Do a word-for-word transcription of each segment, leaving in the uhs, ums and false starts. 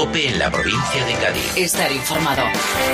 COPE en la provincia de Cádiz. Estar informado.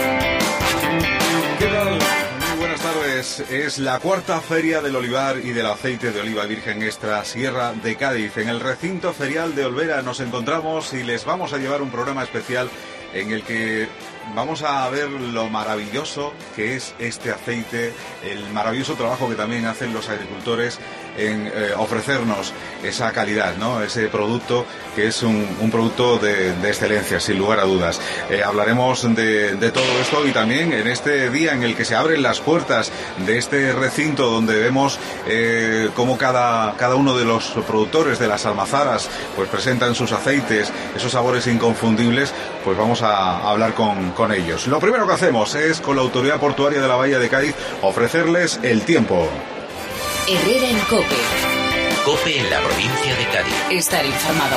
¿Qué tal? Muy buenas tardes. Es la cuarta feria del olivar y del aceite de oliva virgen extra Sierra de Cádiz. En el recinto ferial de Olvera nos encontramos y les vamos a llevar un programa especial en el que vamos a ver lo maravilloso que es este aceite, el maravilloso trabajo que también hacen los agricultores en eh, ofrecernos esa calidad, ¿no? Ese producto que es un, un producto de, de excelencia, sin lugar a dudas. Eh, hablaremos de, de todo esto y también en este día en el que se abren las puertas de este recinto donde vemos eh, cómo cada, cada uno de los productores de las almazaras pues presentan sus aceites, esos sabores inconfundibles, pues vamos a, a hablar con, con ellos. Lo primero que hacemos es, con la Autoridad Portuaria de la Bahía de Cádiz, ofrecerles el tiempo. Herrera en COPE. COPE en la provincia de Cádiz. Estar informado.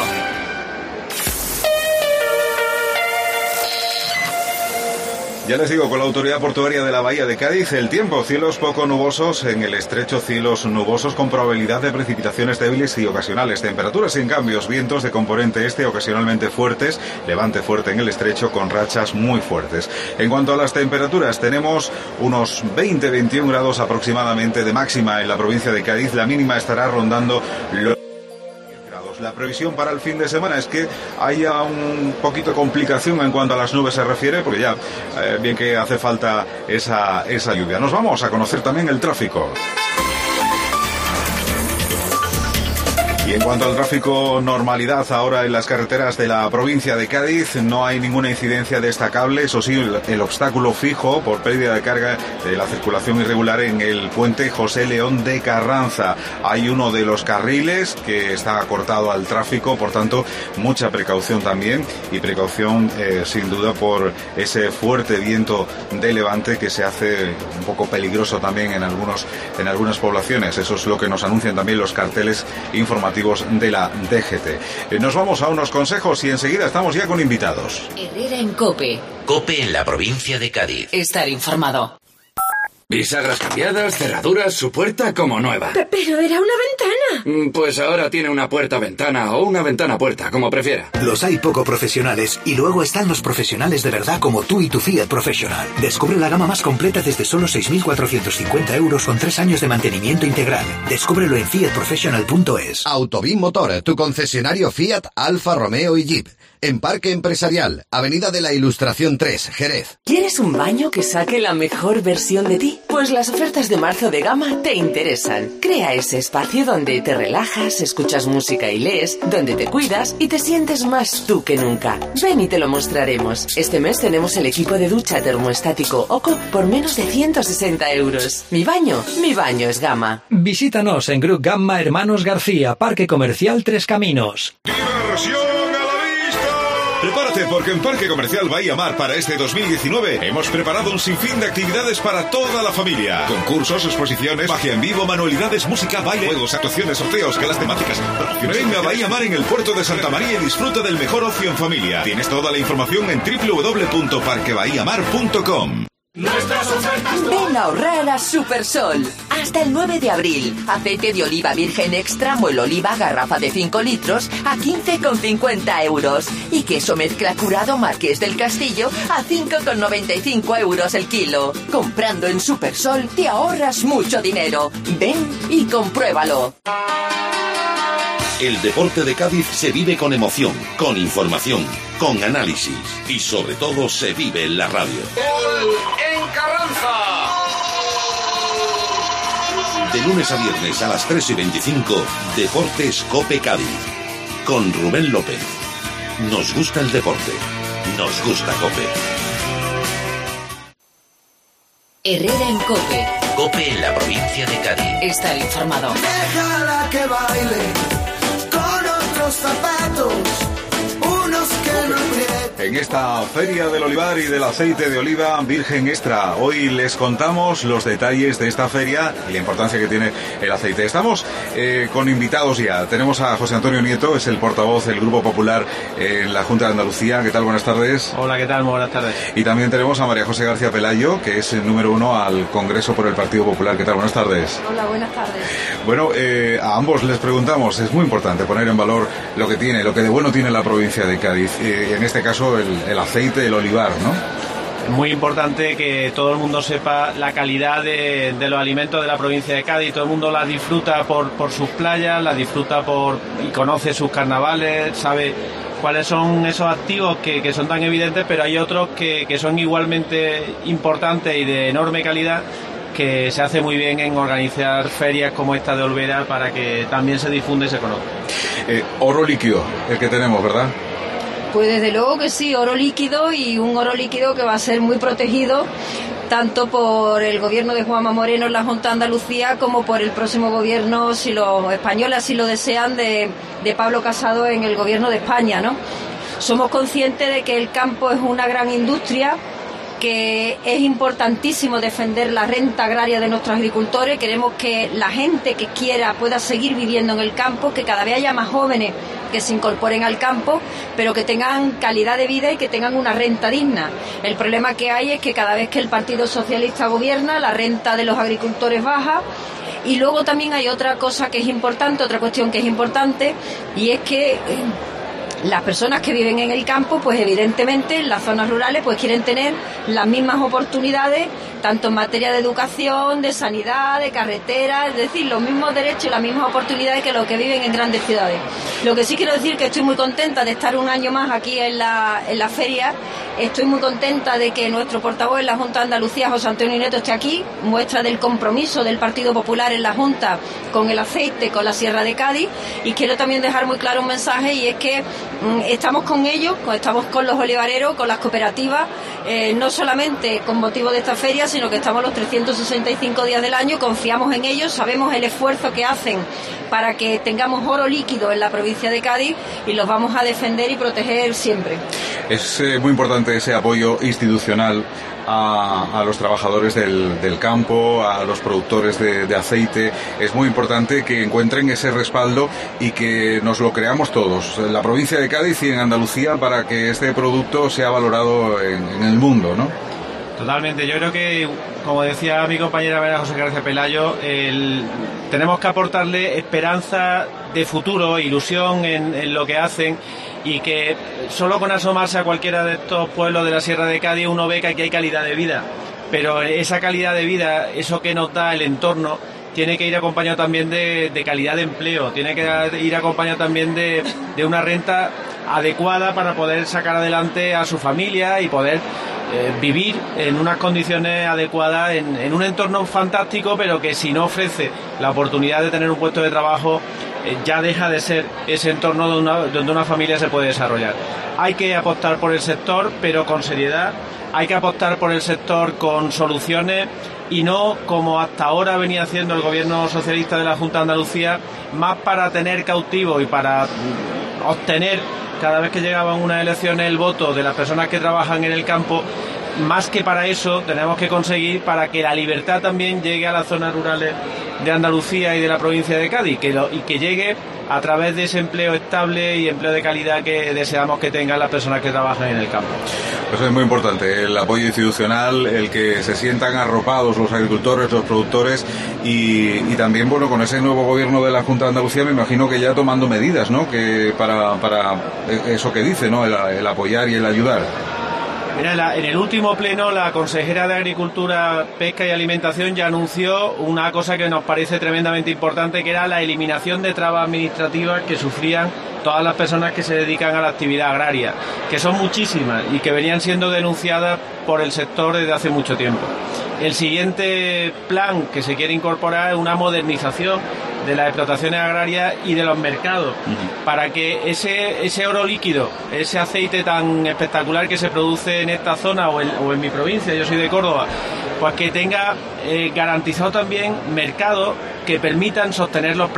Ya les digo, con la Autoridad Portuaria de la Bahía de Cádiz, el tiempo: cielos poco nubosos en el estrecho, cielos nubosos con probabilidad de precipitaciones débiles y ocasionales, temperaturas sin cambios, vientos de componente este ocasionalmente fuertes, levante fuerte en el estrecho con rachas muy fuertes. En cuanto a las temperaturas, tenemos unos veinte a veintiún grados aproximadamente de máxima en la provincia de Cádiz, la mínima estará rondando los La previsión para el fin de semana es que haya un poquito de complicación en cuanto a las nubes se refiere, porque ya eh, bien que hace falta esa, esa lluvia. Nos vamos a conocer también el tráfico. Y en cuanto al tráfico, normalidad ahora en las carreteras de la provincia de Cádiz. No hay ninguna incidencia destacable. Eso sí, el, el obstáculo fijo por pérdida de carga de la circulación irregular en el puente José León de Carranza. Hay uno de los carriles que está cortado al tráfico, por tanto, mucha precaución también. Y precaución, eh, sin duda, por ese fuerte viento de levante que se hace un poco peligroso también en, algunos, en algunas poblaciones. Eso es lo que nos anuncian también los carteles informativos de la D G T. Nos vamos a unos consejos y enseguida estamos ya con invitados. Herrera en COPE. COPE en la provincia de Cádiz. Estar informado. Bisagras cambiadas, cerraduras, su puerta como nueva. P- Pero era una ventana. Pues ahora tiene una puerta-ventana o una ventana-puerta, como prefiera. Los hay poco profesionales y luego están los profesionales de verdad como tú y tu Fiat Professional. Descubre la gama más completa desde solo seis mil cuatrocientos cincuenta euros con tres años de mantenimiento integral. Descúbrelo en fiat professional punto es. Autobim Motor, tu concesionario Fiat, Alfa Romeo y Jeep. En Parque Empresarial, Avenida de la Ilustración tres, Jerez. ¿Quieres un baño que saque la mejor versión de ti? Pues las ofertas de marzo de Gama te interesan. Crea ese espacio donde te relajas, escuchas música y lees, donde te cuidas y te sientes más tú que nunca. Ven y te lo mostraremos. Este mes tenemos el equipo de ducha termoestático OCO por menos de ciento sesenta euros. Mi baño, mi baño es Gama. Visítanos en Grup Gamma Hermanos García, Parque Comercial Tres Caminos. ¡Diversión a la vista! Prepárate porque en Parque Comercial Bahía Mar para este dos mil diecinueve hemos preparado un sinfín de actividades para toda la familia. Concursos, exposiciones, magia en vivo, manualidades, música, baile, juegos, actuaciones, sorteos, galas temáticas. Ven a Bahía Mar en el puerto de Santa María y disfruta del mejor ocio en familia. Tienes toda la información en doble u doble u doble u punto parque bahía mar punto com. Nuestras ofertas. Ven a ahorrar a Supersol. Hasta el nueve de abril. Aceite de oliva virgen extra Muelo Oliva garrafa de cinco litros a quince con cincuenta euros. Y queso mezcla curado Marqués del Castillo a cinco con noventa y cinco euros el kilo. Comprando en Supersol te ahorras mucho dinero. Ven y compruébalo. El deporte de Cádiz se vive con emoción, con información, con análisis y sobre todo se vive en la radio. ¡Gol en Carranza! De lunes a viernes a las tres y veinticinco, Deportes COPE Cádiz. Con Rubén López. Nos gusta el deporte. Nos gusta COPE. Herrera en COPE. COPE en la provincia de Cádiz. Estar informado. Déjala que baile con otros zapatos, unos que no aprieten. en esta Feria del Olivar y del Aceite de Oliva Virgen Extra. Hoy les contamos los detalles de esta feria y la importancia que tiene el aceite. Estamos eh, con invitados ya. Tenemos a José Antonio Nieto, es el portavoz del Grupo Popular en la Junta de Andalucía. ¿Qué tal? Buenas tardes. Hola, ¿qué tal? Muy buenas tardes. Y también tenemos a María José García Pelayo, que es el número uno al Congreso por el Partido Popular. ¿Qué tal? Buenas tardes. Hola, buenas tardes. Bueno, eh, a ambos les preguntamos, es muy importante poner en valor lo que tiene, lo que de bueno tiene la provincia de Cádiz, eh, en este caso el, el aceite, el olivar, ¿no? Es muy importante que todo el mundo sepa la calidad de, de los alimentos de la provincia de Cádiz. Todo el mundo la disfruta por, por sus playas, la disfruta por y conoce sus carnavales, sabe cuáles son esos activos que, que son tan evidentes, pero hay otros que, que son igualmente importantes y de enorme calidad, que se hace muy bien en organizar ferias como esta de Olvera para que también se difunda y se conozca. Eh, oro líquido, el que tenemos, ¿verdad? Pues desde luego que sí, oro líquido, y un oro líquido que va a ser muy protegido tanto por el gobierno de Juanma Moreno en la Junta de Andalucía como por el próximo gobierno, si los españoles así lo desean, de, de Pablo Casado en el gobierno de España, ¿no? Somos conscientes de que el campo es una gran industria, que es importantísimo defender la renta agraria de nuestros agricultores. Queremos que la gente que quiera pueda seguir viviendo en el campo, que cada vez haya más jóvenes que se incorporen al campo, pero que tengan calidad de vida y que tengan una renta digna. El problema que hay es que cada vez que el Partido Socialista gobierna, la renta de los agricultores baja. Y luego también hay otra cosa que es importante, otra cuestión que es importante, y es que eh, las personas que viven en el campo, pues evidentemente en las zonas rurales pues quieren tener las mismas oportunidades, tanto en materia de educación, de sanidad, de carretera, es decir, los mismos derechos y las mismas oportunidades que los que viven en grandes ciudades. Lo que sí quiero decir que estoy muy contenta de estar un año más aquí en la, en la feria. Estoy muy contenta de que nuestro portavoz en la Junta de Andalucía, José Antonio Nieto, esté aquí, muestra del compromiso del Partido Popular en la Junta con el aceite, con la Sierra de Cádiz. Y quiero también dejar muy claro un mensaje, y es que mmm, estamos con ellos, estamos con los olivareros, con las cooperativas, eh, no solamente con motivo de esta feria, sino que estamos los trescientos sesenta y cinco días del año, confiamos en ellos, sabemos el esfuerzo que hacen para que tengamos oro líquido en la provincia de Cádiz, y los vamos a defender y proteger siempre. Es eh, muy importante ese apoyo institucional a, a los trabajadores del, del campo, a los productores de, de aceite. Es muy importante que encuentren ese respaldo y que nos lo creamos todos, en la provincia de Cádiz y en Andalucía, para que este producto sea valorado en, en el mundo, ¿no? Totalmente. Yo creo que, como decía mi compañera María José García Pelayo, el, tenemos que aportarle esperanza de futuro, ilusión en, en lo que hacen, y que solo con asomarse a cualquiera de estos pueblos de la Sierra de Cádiz uno ve que aquí hay calidad de vida, pero esa calidad de vida, eso que nos da el entorno, tiene que ir acompañado también de, de calidad de empleo, tiene que ir acompañado también de, de una renta adecuada para poder sacar adelante a su familia y poder eh, vivir en unas condiciones adecuadas, en, en un entorno fantástico, pero que si no ofrece la oportunidad de tener un puesto de trabajo, eh, ya deja de ser ese entorno donde una, donde una familia se puede desarrollar. Hay que apostar por el sector, pero con seriedad. Hay que apostar por el sector con soluciones, y no como hasta ahora venía haciendo el gobierno socialista de la Junta de Andalucía, más para tener cautivo y para obtener cada vez que llegaban unas elecciones el voto de las personas que trabajan en el campo. Más que para eso, tenemos que conseguir para que la libertad también llegue a las zonas rurales de Andalucía y de la provincia de Cádiz, que lo, y que llegue a través de ese empleo estable y empleo de calidad que deseamos que tengan las personas que trabajan en el campo. Eso es muy importante, el apoyo institucional, el que se sientan arropados los agricultores, los productores, y, y también, bueno, con ese nuevo gobierno de la Junta de Andalucía, me imagino que ya tomando medidas, ¿no?, que para, para eso que dice, ¿no?, el, el apoyar y el ayudar. Mira, la, en el último pleno la consejera de Agricultura, Pesca y Alimentación ya anunció una cosa que nos parece tremendamente importante, que era la eliminación de trabas administrativas que sufrían todas las personas que se dedican a la actividad agraria, que son muchísimas y que venían siendo denunciadas por el sector desde hace mucho tiempo. El siguiente plan que se quiere incorporar es una modernización de las explotaciones agrarias y de los mercados, uh-huh. para que ese, ese oro líquido, ese aceite tan espectacular que se produce en esta zona o en, o en mi provincia, yo soy de Córdoba, pues que tenga eh, garantizado también mercados que permitan sostener los precios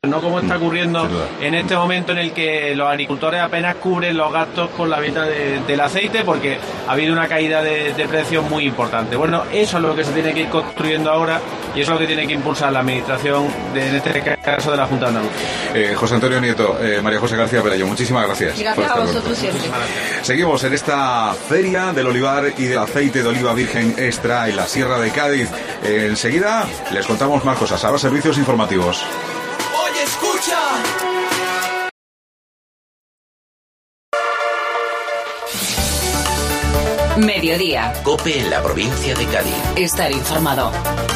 no como está ocurriendo en este momento en el que los agricultores apenas cubren los gastos con la venta de, del aceite, porque ha habido una caída de, de precios muy importante. Bueno, eso es lo que se tiene que ir construyendo ahora y eso es lo que tiene que impulsar la administración, de, en este caso de la Junta de Andalucía. Eh, José Antonio Nieto, eh, María José García Pelayo, muchísimas gracias. Gracias a vosotros siempre. Seguimos en esta feria del olivar y del aceite de oliva virgen extra en la Sierra de Cádiz. Eh, enseguida les contamos más cosas. Ahora servicios informativos. Oye, escucha. Mediodía. COPE en la provincia de Cádiz. Estar informado.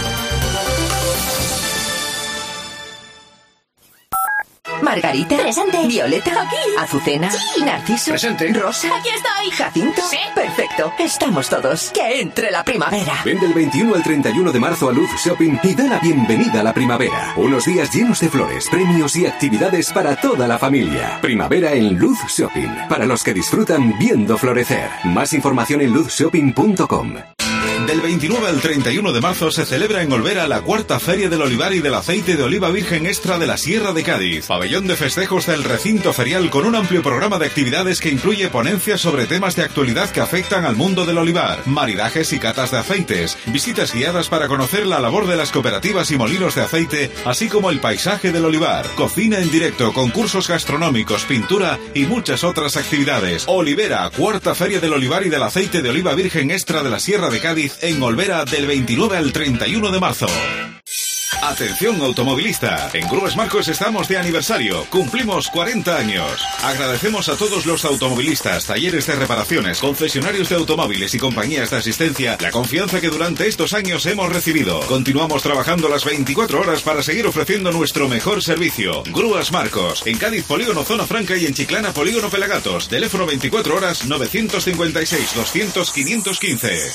Margarita. Presente. Violeta. Aquí. Azucena. Sí. Narciso. Presente. Rosa. Aquí estoy. Jacinto. Sí. Perfecto. Estamos todos. Que entre la primavera. Ven del veintiuno al treinta y uno de marzo a Luz Shopping y da la bienvenida a la primavera. Unos días llenos de flores, premios y actividades para toda la familia. Primavera en Luz Shopping. Para los que disfrutan viendo florecer. Más información en luz shopping punto com. Del veintinueve al treinta y uno de marzo se celebra en Olvera la cuarta Feria del Olivar y del Aceite de Oliva Virgen Extra de la Sierra de Cádiz. Pabellón de festejos del recinto ferial con un amplio programa de actividades que incluye ponencias sobre temas de actualidad que afectan al mundo del olivar, maridajes y catas de aceites, visitas guiadas para conocer la labor de las cooperativas y molinos de aceite, así como el paisaje del olivar, cocina en directo, concursos gastronómicos, pintura y muchas otras actividades. Olivera, cuarta Feria del Olivar y del Aceite de Oliva Virgen Extra de la Sierra de Cádiz en Olvera del veintinueve al treinta y uno de marzo. Atención automovilista, en Grúas Marcos estamos de aniversario, cumplimos cuarenta años. Agradecemos a todos los automovilistas, talleres de reparaciones, concesionarios de automóviles y compañías de asistencia la confianza que durante estos años hemos recibido. Continuamos trabajando las veinticuatro horas para seguir ofreciendo nuestro mejor servicio. Grúas Marcos, en Cádiz Polígono Zona Franca y en Chiclana Polígono Pelagatos. Teléfono veinticuatro horas novecientos cincuenta y seis doscientos quinientos quince.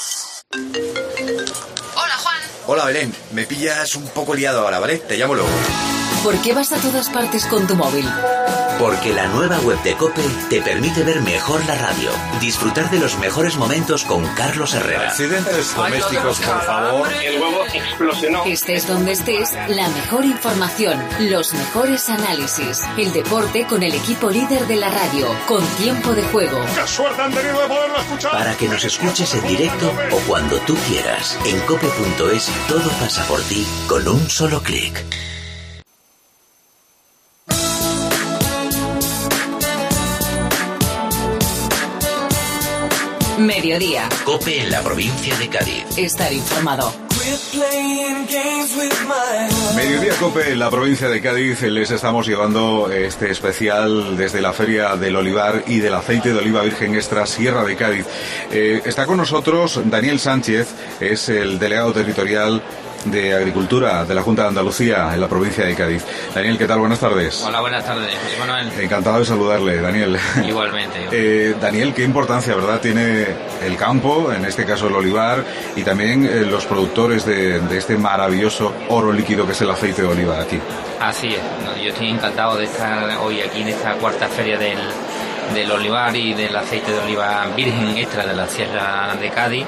Hola, Juan. Hola, Belén. Me pillas un poco liado ahora, ¿vale? Te llamo luego. ¿Por qué vas a todas partes con tu móvil? Porque la nueva web de COPE te permite ver mejor la radio, disfrutar de los mejores momentos con Carlos Herrera. Accidentes domésticos, por favor. El huevo explosionó. Estés donde estés, la mejor información, los mejores análisis, el deporte con el equipo líder de la radio, con tiempo de juego. ¡Qué suerte han tenido de poderlo escuchar! Para que nos escuches en directo o cuando tú quieras. En cope punto es todo pasa por ti con un solo clic. Mediodía. COPE en la provincia de Cádiz. Estar informado. Mediodía COPE en la provincia de Cádiz. Les estamos llevando este especial desde la Feria del Olivar y del Aceite de Oliva Virgen Extra Sierra de Cádiz. Eh, está con nosotros Daniel Sánchez, es el delegado territorial de Agricultura de la Junta de Andalucía en la provincia de Cádiz. Daniel, ¿qué tal? Buenas tardes. Hola, buenas tardes, José Manuel. Encantado de saludarle, Daniel. Igualmente. eh, Daniel, qué importancia, ¿verdad?, tiene el campo, en este caso el olivar, y también eh, los productores de, de este maravilloso oro líquido que es el aceite de oliva aquí. Así es, no, yo estoy encantado de estar hoy aquí en esta cuarta feria del, del olivar y del aceite de oliva virgen extra de la Sierra de Cádiz.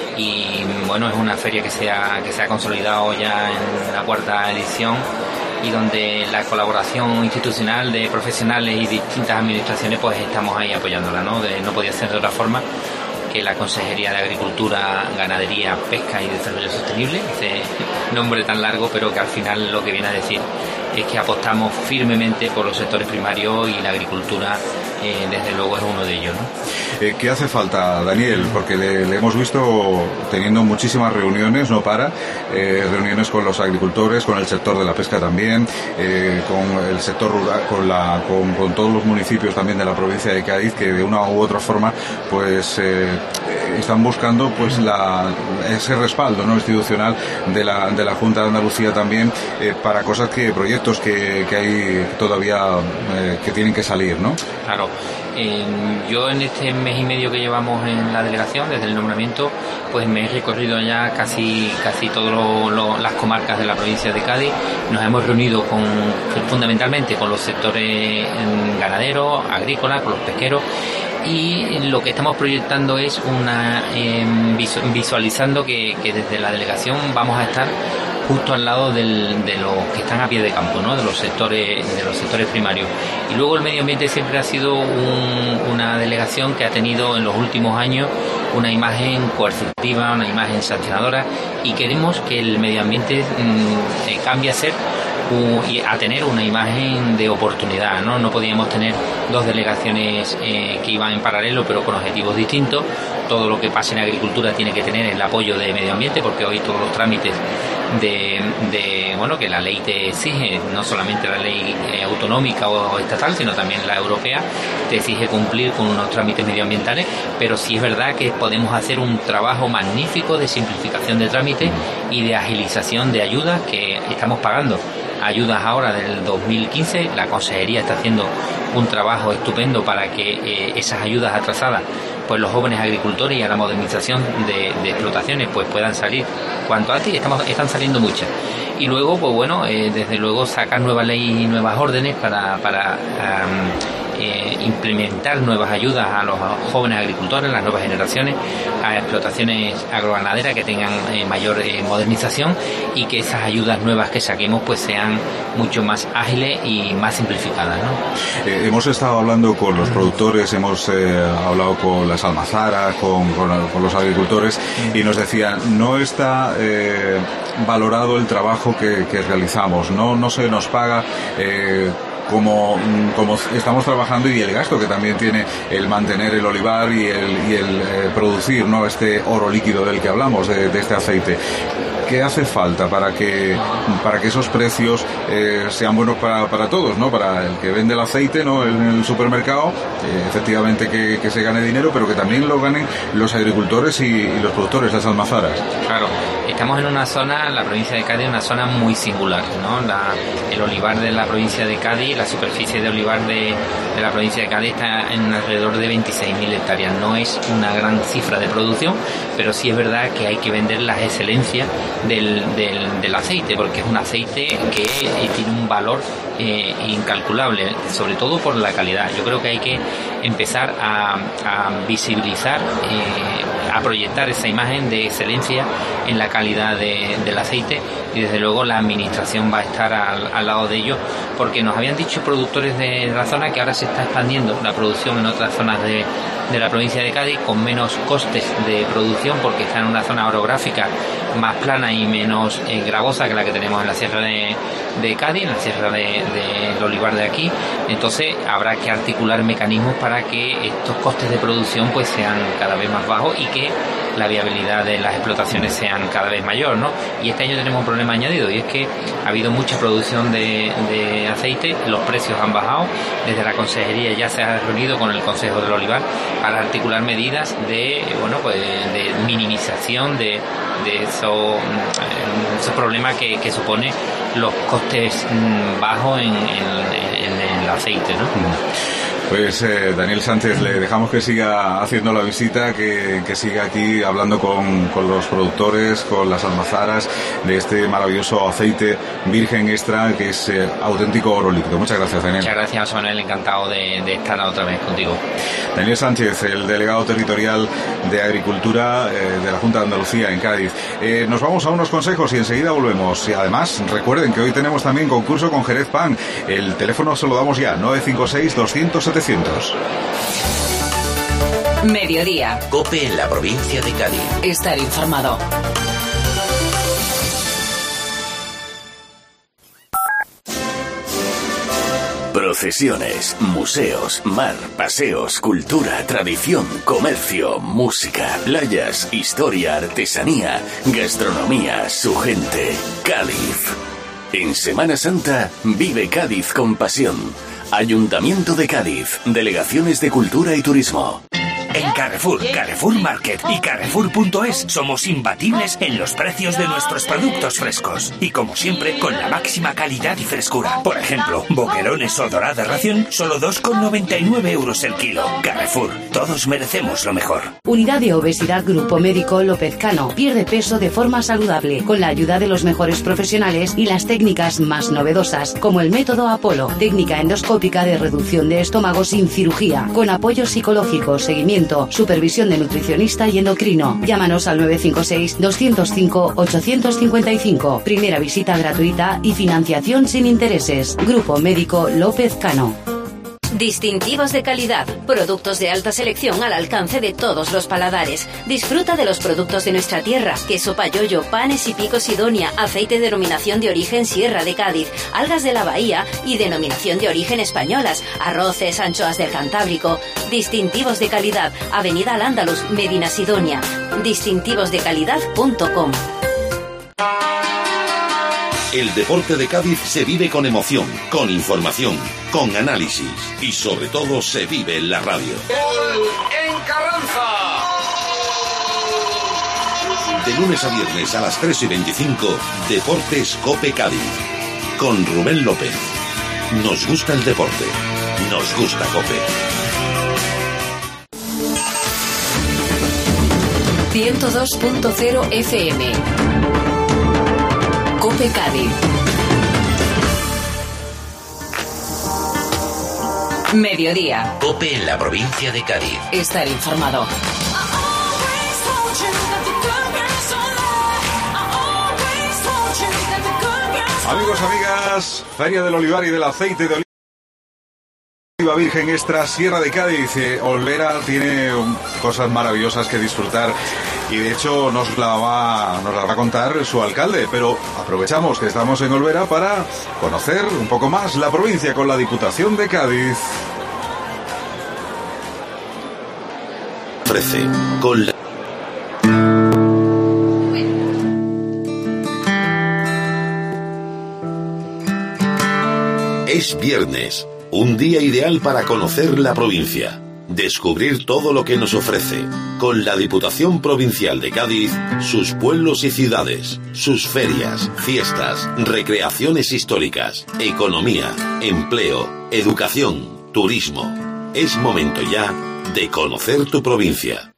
Y bueno, es una feria que se ha, que se ha consolidado ya en la cuarta edición y donde la colaboración institucional de profesionales y distintas administraciones pues estamos ahí apoyándola, ¿no? De, no podía ser de otra forma que la Consejería de Agricultura, Ganadería, Pesca y Desarrollo Sostenible, este nombre tan largo, pero que al final lo que viene a decir es que apostamos firmemente por los sectores primarios y la agricultura, eh, desde luego, es uno de ellos, ¿no? Eh, ¿Qué hace falta, Daniel? Porque le, le hemos visto teniendo muchísimas reuniones, no para, eh, reuniones con los agricultores, con el sector de la pesca también, eh, con el sector rural, con, la, con, con todos los municipios también de la provincia de Cádiz, que de una u otra forma pues eh, están buscando pues la, ese respaldo, ¿no?, institucional de la, de la Junta de Andalucía también, eh, para cosas que, proyectos que, que hay todavía eh, que tienen que salir, ¿no? Claro. Eh, yo en este mes y medio que llevamos en la delegación, desde el nombramiento, pues me he recorrido ya casi casi todas las comarcas de la provincia de Cádiz. Nos hemos reunido con fundamentalmente con los sectores ganaderos, agrícolas, con los pesqueros, y lo que estamos proyectando es una eh, visualizando que, que desde la delegación vamos a estar justo al lado del, de los que están a pie de campo, ¿no? de los sectores de los sectores primarios. Y luego el medio ambiente siempre ha sido un, una delegación que ha tenido en los últimos años una imagen coercitiva, una imagen sancionadora, y queremos que el medio ambiente mmm, cambie a ser y a tener una imagen de oportunidad, ¿no? No podíamos tener dos delegaciones eh, que iban en paralelo pero con objetivos distintos. Todo lo que pase en agricultura tiene que tener el apoyo de medio ambiente, porque hoy todos los trámites de, de bueno que la ley te exige, no solamente la ley eh, autonómica o estatal, sino también la europea, te exige cumplir con unos trámites medioambientales, pero sí es verdad que podemos hacer un trabajo magnífico de simplificación de trámites y de agilización de ayudas que estamos pagando. Ayudas ahora del dos mil quince, la Consejería está haciendo un trabajo estupendo para que eh, esas ayudas atrasadas, pues los jóvenes agricultores y a la modernización de, de explotaciones pues puedan salir cuanto antes, y estamos, están saliendo muchas. Y luego, pues bueno, eh, desde luego sacar nuevas leyes y nuevas órdenes para, para um, eh, implementar nuevas ayudas a los jóvenes agricultores, las nuevas generaciones, a explotaciones agroganaderas que tengan eh, mayor eh, modernización, y que esas ayudas nuevas que saquemos pues sean mucho más ágiles y más simplificadas, ¿no? Eh, hemos estado hablando con los productores, hemos eh, hablado con las almazaras, con, con, con los agricultores, y nos decían, no está eh, valorado el trabajo que, que realizamos, no, no se nos paga eh, como, como estamos trabajando, y el gasto que también tiene el mantener el olivar y el, y el eh, producir, ¿no?, este oro líquido del que hablamos, de, de este aceite. ¿Qué hace falta para que para que esos precios eh, sean buenos para, para todos, ¿no? Para el que vende el aceite, ¿no?, en el supermercado, eh, efectivamente que, que se gane dinero, pero que también lo ganen los agricultores y, y los productores, las almazaras. Claro, estamos en una zona, la provincia de Cádiz, una zona muy singular, ¿no? La, el olivar de la provincia de Cádiz, la superficie de olivar de, de la provincia de Cádiz está en alrededor de veintiséis mil hectáreas. No es una gran cifra de producción, pero sí es verdad que hay que vender las excelencias Del, del, del aceite, porque es un aceite que tiene un valor eh, incalculable, sobre todo por la calidad. Yo creo que hay que empezar a, a visibilizar, eh, a proyectar esa imagen de excelencia en la calidad de, del aceite, y desde luego la administración va a estar al, al lado de ello, porque nos habían dicho productores de la zona que ahora se está expandiendo la producción en otras zonas de, de la provincia de Cádiz con menos costes de producción, porque está en una zona orográfica más plana y menos eh, gravosa que la que tenemos en la sierra de, de Cádiz, en la sierra de, de, de Olivar de aquí. Entonces habrá que articular mecanismos para que estos costes de producción pues sean cada vez más bajos y que la viabilidad de las explotaciones sean cada vez mayor, ¿no? Y este año tenemos un problema añadido, y es que ha habido mucha producción de, de aceite, los precios han bajado. Desde la Consejería ya se ha reunido con el Consejo del Olivar para articular medidas de, bueno, pues de minimización de, de esos, esos problemas que, que supone los costes bajos en, en, en el aceite, ¿no? Pues eh, Daniel Sánchez, le dejamos que siga haciendo la visita, que, que siga aquí hablando con, con los productores, con las almazaras de este maravilloso aceite virgen extra, que es eh, auténtico oro líquido. Muchas gracias, Daniel. Muchas gracias, Manuel, encantado de, de estar otra vez contigo. Daniel Sánchez, el delegado territorial de Agricultura eh, de la Junta de Andalucía en Cádiz. Eh, nos vamos a unos consejos y enseguida volvemos. Y además, recuerden que hoy tenemos también concurso con Jerez Pan. El teléfono se lo damos ya, nueve cinco seis, doscientos, setecientos. Mediodía. COPE en la provincia de Cádiz. Estar informado. Procesiones, museos, mar, paseos, cultura, tradición, comercio, música, playas, historia, artesanía, gastronomía, su gente. Cádiz. En Semana Santa, vive Cádiz con pasión. Ayuntamiento de Cádiz, Delegaciones de Cultura y Turismo. En Carrefour, Carrefour Market y Carrefour punto es somos imbatibles en los precios de nuestros productos frescos. Y como siempre, con la máxima calidad y frescura. Por ejemplo, boquerones o dorada ración, solo dos con noventa y nueve euros el kilo. Carrefour, todos merecemos lo mejor. Unidad de Obesidad Grupo Médico López Cano. Pierde peso de forma saludable, con la ayuda de los mejores profesionales y las técnicas más novedosas, como el método Apolo, técnica endoscópica de reducción de estómago sin cirugía, con apoyo psicológico, seguimiento asesoramiento, supervisión de nutricionista y endocrino. Llámanos al nueve cinco seis, dos cero cinco, ocho cinco cinco. Primera visita gratuita y financiación sin intereses. Grupo Médico López Cano. Distintivos de calidad, productos de alta selección al alcance de todos los paladares. Disfruta de los productos de nuestra tierra: queso payollo, panes y picos Sidonia, aceite de denominación de origen Sierra de Cádiz, algas de la Bahía y denominación de origen españolas, arroces, anchoas del Cantábrico. Distintivos de calidad, Avenida Al-Ándalus, Medina Sidonia. distintivos de calidad punto com. El deporte de Cádiz se vive con emoción, con información, con análisis y sobre todo se vive en la radio. ¡Gol en Carranza! De lunes a viernes a las tres y veinticinco, Deportes Cope Cádiz. Con Rubén López. Nos gusta el deporte. Nos gusta Cope. ciento dos punto cero F M. Cope Cádiz. Mediodía. Cope en la provincia de Cádiz. Estar informado. Amigos, amigas, Feria del Olivar y del Aceite de Oliva Virgen Extra, Sierra de Cádiz. eh, Olvera tiene um, cosas maravillosas que disfrutar y de hecho nos la va, nos la va a contar su alcalde, pero aprovechamos que estamos en Olvera para conocer un poco más la provincia con la Diputación de Cádiz. Ofrece con la... Es viernes, un día ideal para conocer la provincia, descubrir todo lo que nos ofrece, con la Diputación Provincial de Cádiz, sus pueblos y ciudades, sus ferias, fiestas, recreaciones históricas, economía, empleo, educación, turismo. Es momento ya de conocer tu provincia.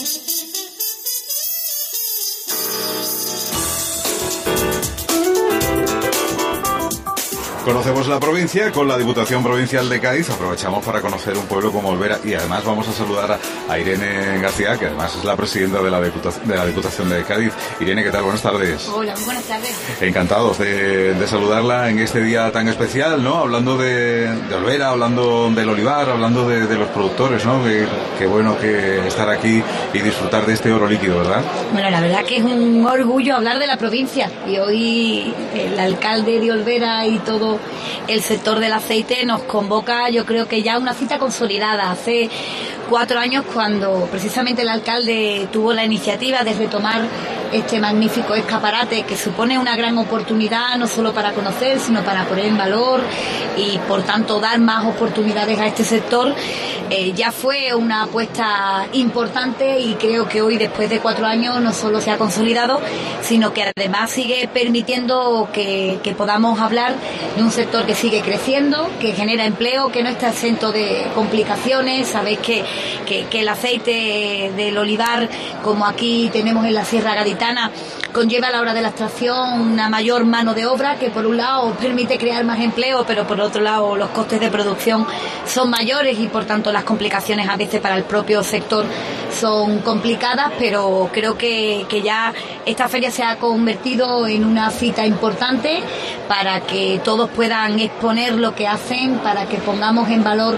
Conocemos la provincia con la Diputación Provincial de Cádiz. Aprovechamos para conocer un pueblo como Olvera y además vamos a saludar a Irene García, que además es la presidenta de la Diputación de, la Diputación de Cádiz. Irene, ¿qué tal? Buenas tardes. Hola, muy buenas tardes. Encantados de, de saludarla en este día tan especial, ¿no? Hablando de, de Olvera, hablando del olivar, hablando de, de los productores, ¿no? Qué, qué bueno que estar aquí y disfrutar de este oro líquido, ¿verdad? Bueno, la verdad que es un orgullo hablar de la provincia y hoy el alcalde de Olvera y todo el sector del aceite nos convoca, yo creo que ya una cita consolidada. Hace cuatro años cuando precisamente el alcalde tuvo la iniciativa de retomar este magnífico escaparate que supone una gran oportunidad no solo para conocer sino para poner en valor y por tanto dar más oportunidades a este sector. Eh, ya fue una apuesta importante y creo que hoy después de cuatro años no solo se ha consolidado sino que además sigue permitiendo que, que podamos hablar de un sector que sigue creciendo, que genera empleo, que no está exento de complicaciones. Sabéis que, que, que el aceite del olivar, como aquí tenemos en la Sierra Gaditana, conlleva a la hora de la extracción una mayor mano de obra que por un lado permite crear más empleo, pero por otro lado los costes de producción son mayores y por tanto las complicaciones a veces para el propio sector son complicadas, pero creo que, que ya esta feria se ha convertido en una cita importante para que todos puedan exponer lo que hacen, para que pongamos en valor,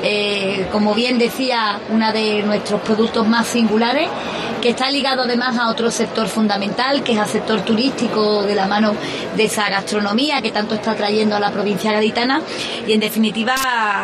eh, como bien decía, uno de nuestros productos más singulares, que está ligado además a otro sector fundamental, que es al sector turístico, de la mano de esa gastronomía que tanto está trayendo a la provincia gaditana, y en definitiva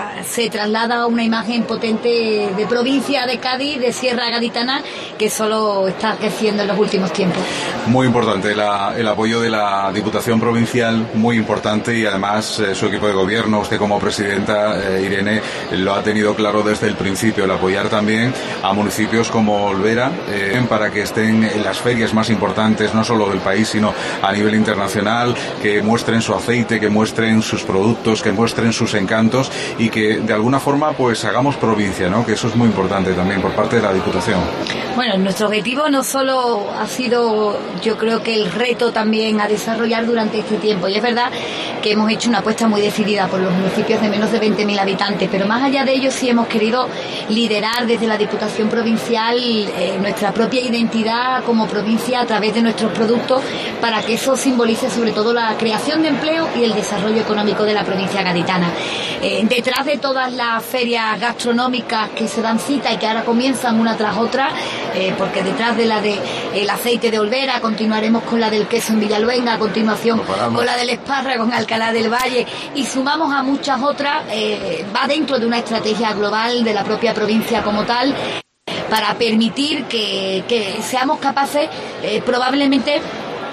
se traslada una imagen potente de provincia de Cádiz, de Sierra Gaditana, que solo está creciendo en los últimos tiempos. Muy importante la, el apoyo de la Diputación Provincial, muy importante, y además eh, su equipo de gobierno, usted como presidenta, eh, Irene, lo ha tenido claro desde el principio, el apoyar también a municipios como Olvera, eh, para que estén en las ferias más importantes, no solo del país, sino a nivel internacional, que muestren su aceite, que muestren sus productos, que muestren sus encantos y que de alguna forma pues hagamos provincia, ¿no? Que eso es muy importante también por parte de la Diputación. Bueno, nuestro objetivo no solo ha sido, yo creo que el reto también a desarrollar durante este tiempo, y es verdad que hemos hecho una apuesta muy decidida por los municipios de menos de veinte mil habitantes, pero más allá de ello sí hemos querido liderar desde la Diputación Provincial eh, nuestra propia identidad como provincia a través de nuestros productos, para que eso simbolice sobre todo la creación de empleo y el desarrollo económico de la provincia gaditana. Eh, detrás de todas las ferias gastronómicas que se dan cita y que ahora comienzan una tras otra, eh, porque detrás de la de el aceite de Olvera continuaremos con la del queso en Villaluenga, a continuación con la del espárrago en Alcalá del Valle, y sumamos a muchas otras, eh, va dentro de una estrategia global de la propia provincia como tal, para permitir que, que seamos capaces eh, probablemente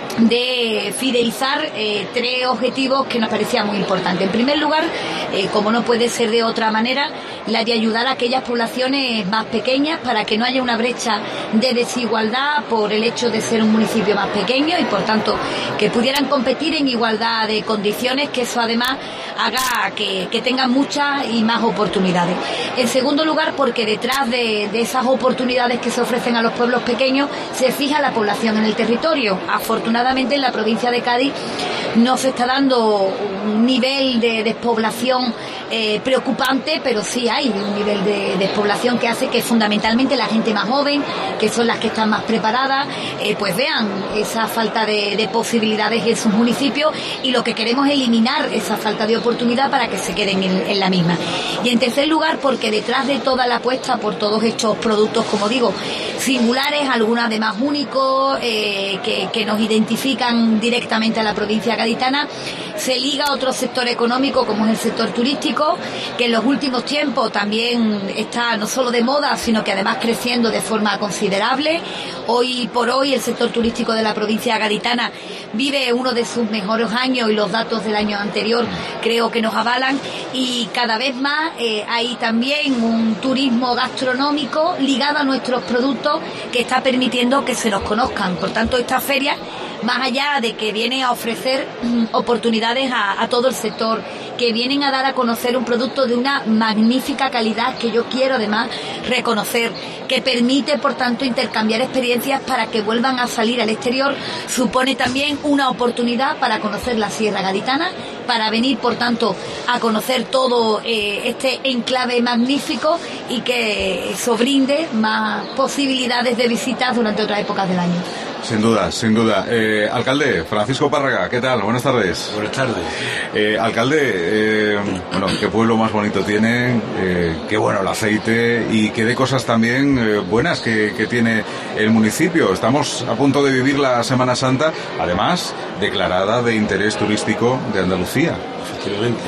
de fidelizar eh, tres objetivos que nos parecían muy importantes. En primer lugar, eh, como no puede ser de otra manera, la de ayudar a aquellas poblaciones más pequeñas para que no haya una brecha de desigualdad por el hecho de ser un municipio más pequeño, y por tanto que pudieran competir en igualdad de condiciones, que eso además haga que, que tengan muchas y más oportunidades. En segundo lugar, porque detrás de, de esas oportunidades que se ofrecen a los pueblos pequeños se fija la población en el territorio. Afortunadamente en la provincia de Cádiz no se está dando un nivel de despoblación eh, preocupante, pero sí hay un nivel de despoblación que hace que fundamentalmente la gente más joven, que son las que están más preparadas, eh, pues vean esa falta de, de posibilidades en sus municipios, y lo que queremos es eliminar esa falta de oportunidad para que se queden en, en la misma. Y en tercer lugar, porque detrás de toda la apuesta por todos estos productos, como digo, singulares, algunos además únicos, eh, que, que nos identifican directamente a la provincia gaditana, se liga a otro sector económico como es el sector turístico, que en los últimos tiempos también está no solo de moda, sino que además creciendo de forma considerable. Hoy por hoy el sector turístico de la provincia gaditana vive uno de sus mejores años, y los datos del año anterior creo que nos avalan, y cada vez más eh, hay también un turismo gastronómico ligado a nuestros productos que está permitiendo que se nos conozcan. Por tanto, esta feria, más allá de que viene a ofrecer mm, oportunidades a, a todo el sector, que vienen a dar a conocer un producto de una magnífica calidad que yo quiero además reconocer, que permite por tanto intercambiar experiencias para que vuelvan a salir al exterior, supone también una oportunidad para conocer la Sierra Gaditana, para venir por tanto a conocer todo eh, este enclave magnífico, y que eso brinde más posibilidades de visitas durante otras épocas del año. Sin duda, sin duda. Eh, alcalde, Francisco Párraga, ¿qué tal? Buenas tardes. Buenas tardes. Eh, alcalde, eh, bueno, qué pueblo más bonito tiene, eh, qué bueno el aceite, y qué de cosas también eh, buenas que, que tiene el municipio. Estamos a punto de vivir la Semana Santa, además declarada de interés turístico de Andalucía. Efectivamente.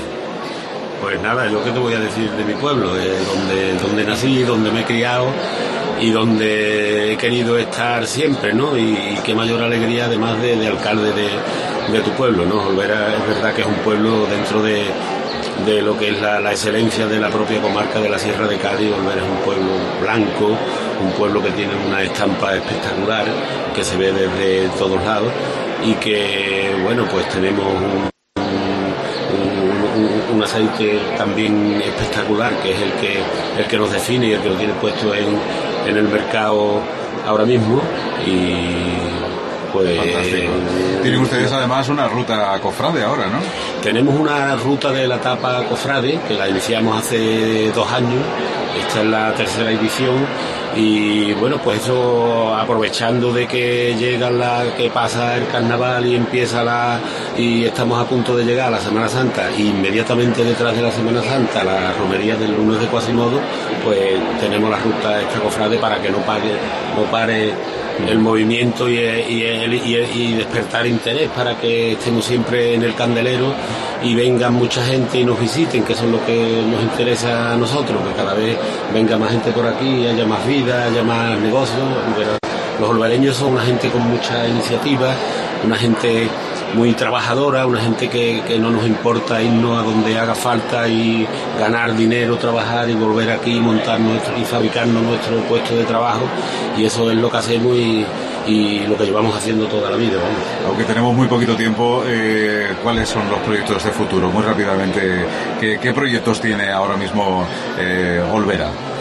Pues nada, es lo que te voy a decir de mi pueblo, eh, donde, donde nací, donde me he criado y donde he querido estar siempre, ¿no? Y, y qué mayor alegría además de, de alcalde de, de tu pueblo, ¿no? Olvera es verdad que es un pueblo dentro de, de lo que es la, la excelencia de la propia comarca de la Sierra de Cádiz. Olvera es un pueblo blanco, un pueblo que tiene una estampa espectacular, que se ve desde todos lados, y que, bueno, pues tenemos un un aceite también espectacular, que es el que el que nos define y el que lo tiene puesto en, en el mercado ahora mismo. Y pues fantástico. Tienen ustedes además una ruta cofrade ahora, ¿no? Tenemos una ruta de la etapa cofrade que la iniciamos hace dos años. Esta es la tercera edición. Y bueno, pues eso, aprovechando de que llega la que pasa el carnaval y empieza la y estamos a punto de llegar a la Semana Santa, y inmediatamente detrás de la Semana Santa la romería del lunes de Quasimodo, pues tenemos la ruta esta cofrade para que no pare, no pare el movimiento y, y, y, y despertar interés, para que estemos siempre en el candelero y vengan mucha gente y nos visiten, que eso es lo que nos interesa a nosotros, que cada vez venga más gente por aquí, haya más vida, haya más negocios. Pero los olvareños son una gente con mucha iniciativa, una gente muy trabajadora, una gente que, que no nos importa irnos a donde haga falta y ganar dinero, trabajar y volver aquí y montar nuestro, y fabricarnos nuestro puesto de trabajo, y eso es lo que hacemos y, y lo que llevamos haciendo toda la vida, vamos. Aunque tenemos muy poquito tiempo, eh, ¿cuáles son los proyectos de futuro? Muy rápidamente, ¿qué, qué proyectos tiene ahora mismo eh, Olvera?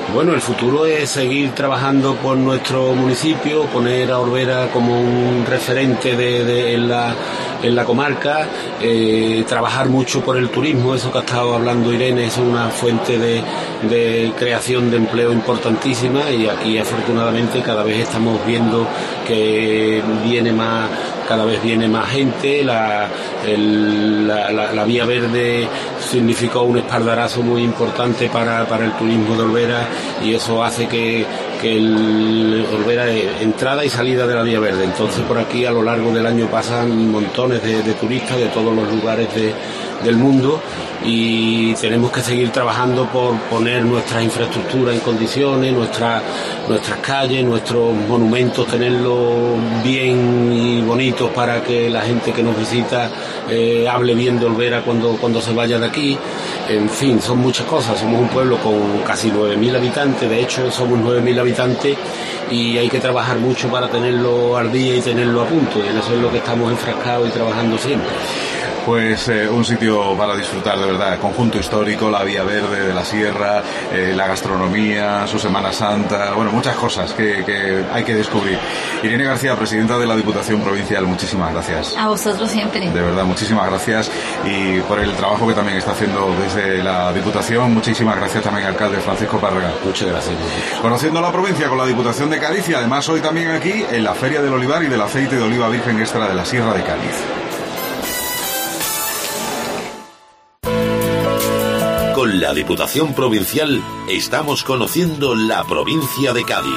Bueno, el futuro es seguir trabajando por nuestro municipio, poner a Olvera como un referente de, de, en, la, en la comarca, eh, trabajar mucho por el turismo, eso que ha estado hablando Irene, es una fuente de, de creación de empleo importantísima, y aquí afortunadamente cada vez estamos viendo que viene más, cada vez viene más gente. La, el, la, la, la Vía Verde significó un espaldarazo muy importante para, para el turismo de Olvera, y eso hace que, que el Olvera es entrada y salida de la Vía Verde. Entonces por aquí a lo largo del año pasan montones de, de turistas de todos los lugares de, del mundo, y tenemos que seguir trabajando por poner nuestras infraestructuras en condiciones, nuestra, nuestras calles, nuestros monumentos, tenerlos bien y bonitos para que la gente que nos visita eh, hable bien de Olvera cuando, cuando se vaya de aquí. En fin, son muchas cosas. Somos un pueblo con casi nueve mil habitantes, de hecho somos nueve mil habitantes, y hay que trabajar mucho para tenerlo al día y tenerlo a punto, y en eso es lo que estamos enfrascados y trabajando siempre. Pues eh, un sitio para disfrutar de verdad, conjunto histórico, la Vía Verde de la Sierra, eh, la gastronomía, su Semana Santa, bueno, muchas cosas que, que hay que descubrir. Irene García, presidenta de la Diputación Provincial, muchísimas gracias. A vosotros siempre. De verdad, muchísimas gracias, y por el trabajo que también está haciendo desde la Diputación. Muchísimas gracias también, alcalde Francisco Párraga. Muchas gracias. Conociendo la provincia con la Diputación de Cádiz, y además hoy también aquí en la Feria del Olivar y del Aceite de Oliva Virgen Extra de la Sierra de Cádiz. Con la Diputación Provincial estamos conociendo la provincia de Cádiz.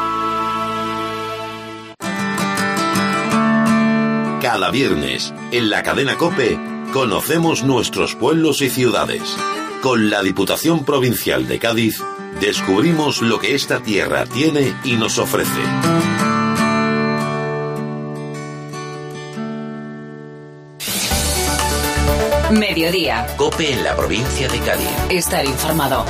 Cada viernes, en la cadena COPE, conocemos nuestros pueblos y ciudades. Con la Diputación Provincial de Cádiz, descubrimos lo que esta tierra tiene y nos ofrece. Mediodía. COPE en la provincia de Cádiz. Estar informado.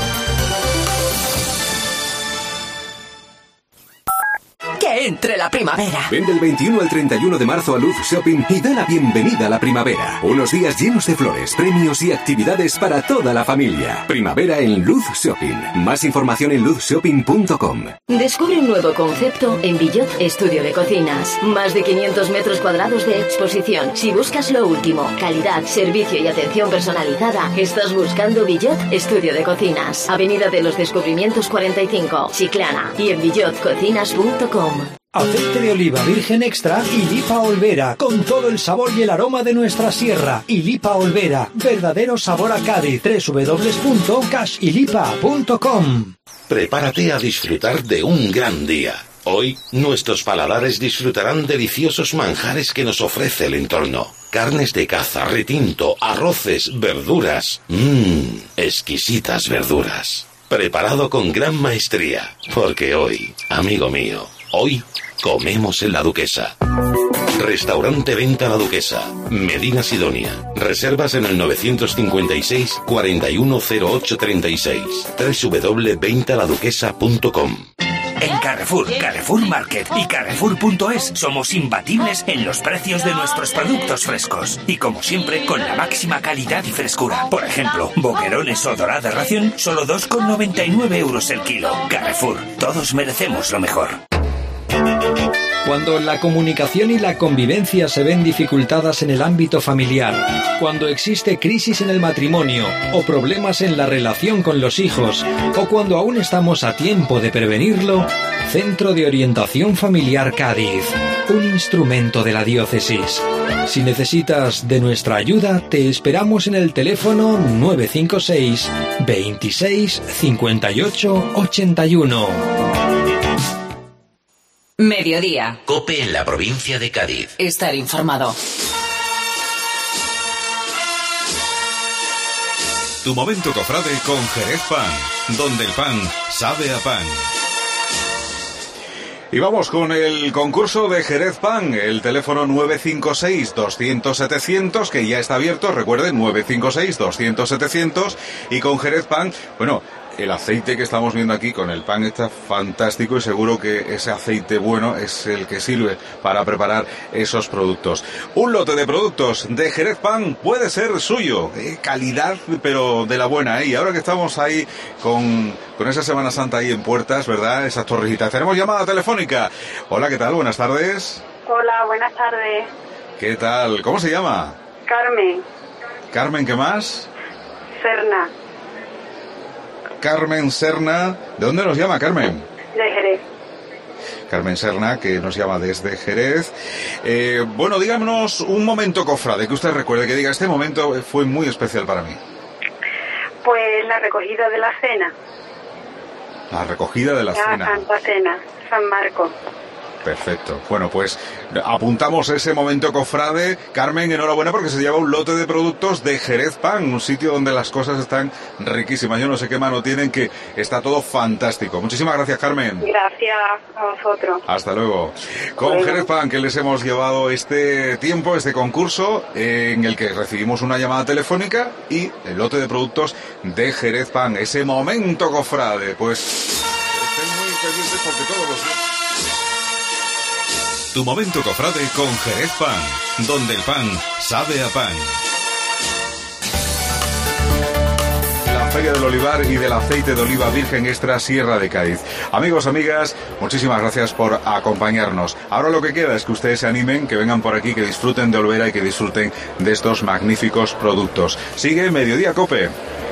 Que entre la primavera. Ven del veintiuno al treinta y uno de marzo a Luz Shopping y da la bienvenida a la primavera. Unos días llenos de flores, premios y actividades para toda la familia. Primavera en Luz Shopping. Más información en luz shopping punto com. Descubre un nuevo concepto en Villot Estudio de Cocinas. Más de quinientos metros cuadrados de exposición. Si buscas lo último, calidad, servicio y atención personalizada, estás buscando Villot Estudio de Cocinas. Avenida de los Descubrimientos cuarenta y cinco, Chiclana, y en villot cocinas punto com. Aceite de oliva virgen extra Ilipa Olvera, con todo el sabor y el aroma de nuestra sierra. Ilipa Olvera, verdadero sabor a Cádiz. doble u doble u doble u punto cash ilipa punto com. Prepárate a disfrutar de un gran día. Hoy, nuestros paladares disfrutarán deliciosos manjares que nos ofrece el entorno. Carnes de caza, retinto, arroces, verduras. Mmm, exquisitas verduras. Preparado con gran maestría, porque hoy, amigo mío, hoy comemos en La Duquesa. Restaurante Venta La Duquesa, Medina Sidonia. Reservas en el novecientos cincuenta y seis, cuarenta y uno cero ocho treinta y seis. doble u doble u doble u punto venta la duquesa punto com. En Carrefour, Carrefour Market y Carrefour punto es somos imbatibles en los precios de nuestros productos frescos. Y como siempre, con la máxima calidad y frescura. Por ejemplo, boquerones o dorada ración, solo dos con noventa y nueve euros el kilo. Carrefour, todos merecemos lo mejor. Cuando la comunicación y la convivencia se ven dificultadas en el ámbito familiar, cuando existe crisis en el matrimonio o problemas en la relación con los hijos, o cuando aún estamos a tiempo de prevenirlo, Centro de Orientación Familiar Cádiz, un instrumento de la diócesis. Si necesitas de nuestra ayuda, te esperamos en el teléfono nueve cinco seis, veintiséis, cincuenta y ocho, ochenta y uno. Mediodía. COPE en la provincia de Cádiz. Estar informado. Tu momento cofrade con Jerez Pan, donde el pan sabe a pan. Y vamos con el concurso de Jerez Pan, el teléfono nueve cinco seis, doscientos, setecientos, que ya está abierto, recuerden, nueve cinco seis, doscientos, setecientos, y con Jerez Pan, bueno, el aceite que estamos viendo aquí con el pan está fantástico y seguro que ese aceite bueno es el que sirve para preparar esos productos. Un lote de productos de Jerez Pan puede ser suyo, eh, calidad pero de la buena, ¿eh? Y ahora que estamos ahí con, con esa Semana Santa ahí en puertas, ¿verdad? Esas torrecitas. Tenemos llamada telefónica. Hola, ¿qué tal? Buenas tardes. Hola, buenas tardes. ¿Qué tal? ¿Cómo se llama? Carmen. Carmen, ¿qué más? Serna. Carmen Serna. ¿De dónde nos llama, Carmen? De Jerez. Carmen Serna, que nos llama desde Jerez. Eh, bueno, díganos un momento, cofrade, que usted recuerde, que diga, este momento fue muy especial para mí. Pues la recogida de la cena. La recogida de la, la cena. La Santa Cena, San Marcos. Perfecto. Bueno, pues apuntamos ese momento, cofrade. Carmen, enhorabuena porque se lleva un lote de productos de Jerez Pan, un sitio donde las cosas están riquísimas. Yo no sé qué mano tienen, que está todo fantástico. Muchísimas gracias, Carmen. Gracias a vosotros. Hasta luego. Con bueno. Jerez Pan, que les hemos llevado este tiempo, este concurso, en el que recibimos una llamada telefónica y el lote de productos de Jerez Pan. Ese momento, cofrade. Pues estén muy pendientes porque todos los días... Tu momento, cofrade, con Jerez Pan, donde el pan sabe a pan. La Feria del Olivar y del Aceite de Oliva Virgen Extra Sierra de Cádiz. Amigos, amigas, muchísimas gracias por acompañarnos. Ahora lo que queda es que ustedes se animen, que vengan por aquí, que disfruten de Olvera y que disfruten de estos magníficos productos. Sigue Mediodía Cope.